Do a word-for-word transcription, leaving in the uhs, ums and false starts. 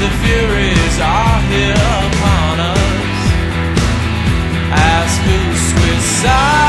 The Furies are here upon us. Ask who's Swiss side.